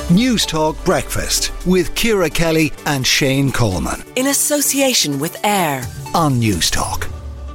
News Talk Breakfast with Ciara Kelly and Shane Coleman. In association with AIR On News Talk.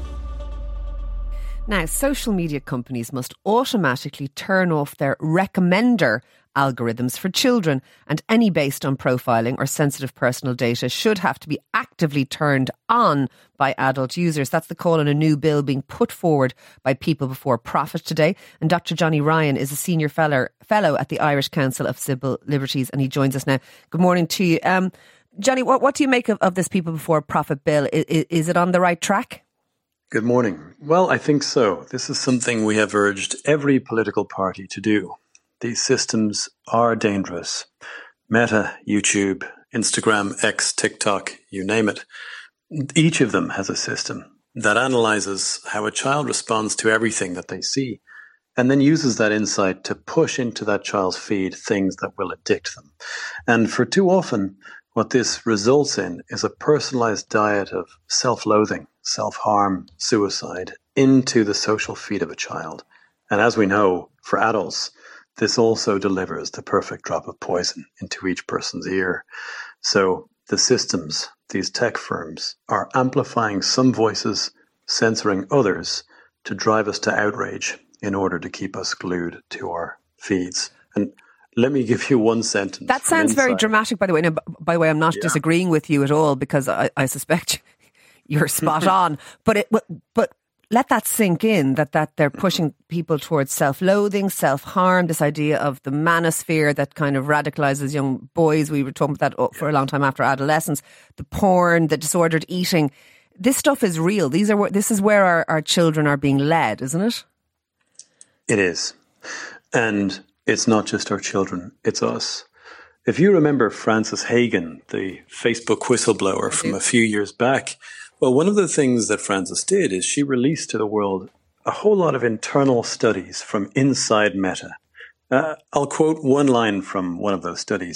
Now, social media companies must automatically turn off their recommender algorithms for children, and any based on profiling or sensitive personal data should have to be actively turned on by adult users. That's the call on a new bill being put forward by People Before Profit today. And Dr. Johnny Ryan is a senior fellow at the Irish Council of Civil Liberties, and he joins us now. Good morning to you. Johnny, what do you make of this People Before Profit bill? Is it on the right track? Good morning. Well, I think so. This is something we have urged every political party to do. These systems are dangerous. Meta, YouTube, Instagram, X, TikTok, you name it. Each of them has a system that analyzes how a child responds to everything that they see, and then uses that insight to push into that child's feed things that will addict them. And for too often, what this results in is a personalized diet of self-loathing, self-harm, suicide into the social feed of a child. And as we know, for adults, this also delivers the perfect drop of poison into each person's ear. So the systems, these tech firms, are amplifying some voices, censoring others to drive us to outrage in order to keep us glued to our feeds. And let me give you one sentence. That sounds very dramatic, by the way. Now, by the way, I'm not disagreeing with you at all, because I suspect you're spot on. But let that sink in, that they're pushing people towards self-loathing, self-harm, this idea of the manosphere that kind of radicalises young boys. We were talking about that for a long time after adolescence. The porn, the disordered eating. This stuff is real. This is where our children are being led, isn't it? It is. And it's not just our children, it's us. If you remember Frances Haugen, the Facebook whistleblower from a few years back, well, one of the things that Frances did is she released to the world a whole lot of internal studies from inside Meta. I'll quote one line from one of those studies.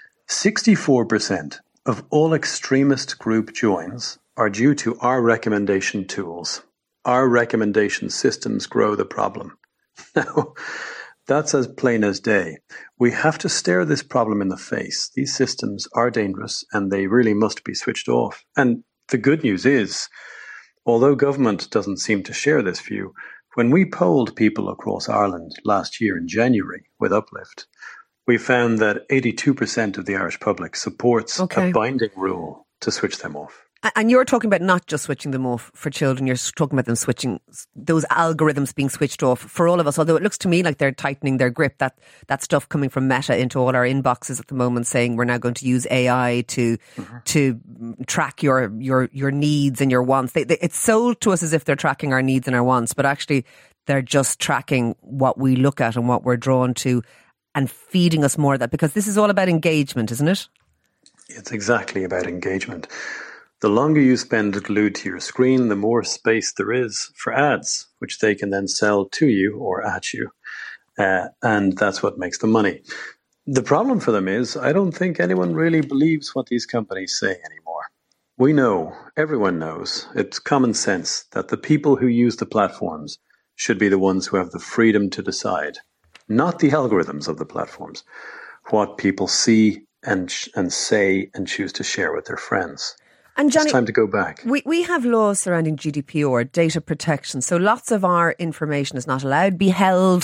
64% of all extremist group joins are due to our recommendation tools. Our recommendation systems grow the problem. Now, that's as plain as day. We have to stare this problem in the face. These systems are dangerous and they really must be switched off. And the good news is, although government doesn't seem to share this view, when we polled people across Ireland last year in January with Uplift, we found that 82% of the Irish public supports a binding rule to switch them off. And you're talking about not just switching them off for children, you're talking about them switching, those algorithms being switched off for all of us, although it looks to me like they're tightening their grip, that stuff coming from Meta into all our inboxes at the moment, saying we're now going to use AI to track your needs and your wants. It's sold to us as if they're tracking our needs and our wants, but actually they're just tracking what we look at and what we're drawn to and feeding us more of that, because this is all about engagement, isn't it? It's exactly about engagement. The longer you spend glued to your screen, the more space there is for ads, which they can then sell to you or at you. And that's what makes the money. The problem for them is, I don't think anyone really believes what these companies say anymore. We know, everyone knows, it's common sense that the people who use the platforms should be the ones who have the freedom to decide, not the algorithms of the platforms, what people see and say and choose to share with their friends. And Johnny, it's time to go back. We have laws surrounding GDPR, data protection. So lots of our information is not allowed to be held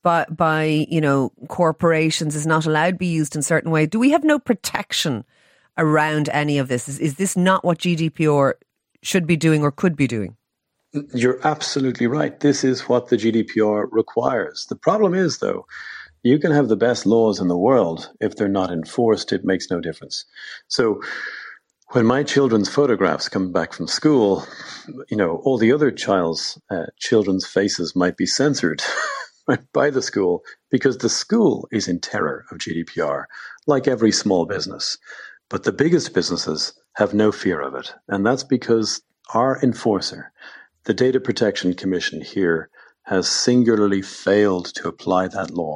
by corporations, is not allowed to be used in certain way. Do we have no protection around any of this? Is this not what GDPR should be doing or could be doing? You're absolutely right. This is what the GDPR requires. The problem is, though, you can have the best laws in the world. If they're not enforced, it makes no difference. So when my children's photographs come back from school, all the other children's faces might be censored by the school, because the school is in terror of GDPR, like every small business. But the biggest businesses have no fear of it. And that's because our enforcer, the Data Protection Commission here, has singularly failed to apply that law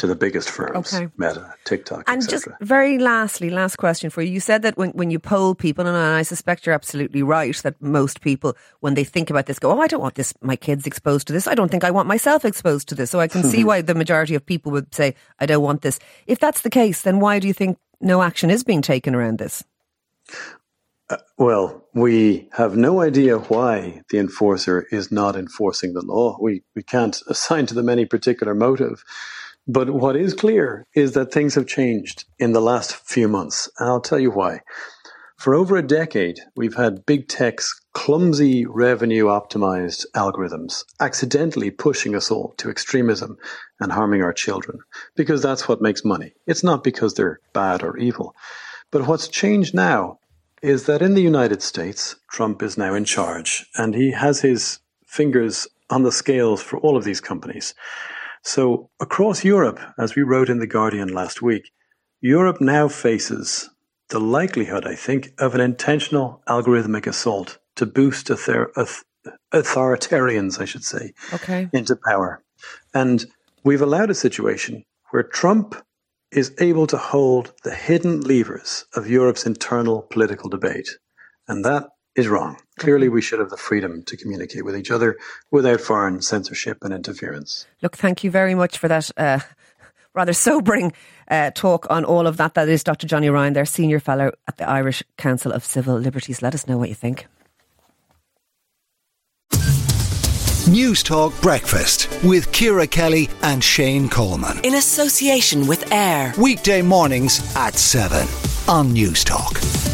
to the biggest firms, Okay. Meta, TikTok, And etc. just very last question for you. You said that when you poll people, and I suspect you're absolutely right, that most people, when they think about this, go, I don't want this, my kids exposed to this. I don't think I want myself exposed to this. So I can see why the majority of people would say, I don't want this. If that's the case, then why do you think no action is being taken around this? Well, we have no idea why the enforcer is not enforcing the law. We can't assign to them any particular motive. But what is clear is that things have changed in the last few months. And I'll tell you why. For over a decade, we've had big tech's clumsy revenue optimized algorithms accidentally pushing us all to extremism and harming our children, because that's what makes money. It's not because they're bad or evil. But what's changed now is that in the United States, Trump is now in charge, and he has his fingers on the scales for all of these companies. So across Europe, as we wrote in The Guardian last week, Europe now faces the likelihood, I think, of an intentional algorithmic assault to boost authoritarians, I should say, into power. And we've allowed a situation where Trump is able to hold the hidden levers of Europe's internal political debate. And that is wrong. Clearly, we should have the freedom to communicate with each other without foreign censorship and interference. Look, thank you very much for that rather sobering talk on all of that. That is Dr. Johnny Ryan, their Senior Fellow at the Irish Council of Civil Liberties. Let us know what you think. News Talk Breakfast with Ciara Kelly and Shane Coleman. In association with AIR. Weekday mornings at 7 on News Talk.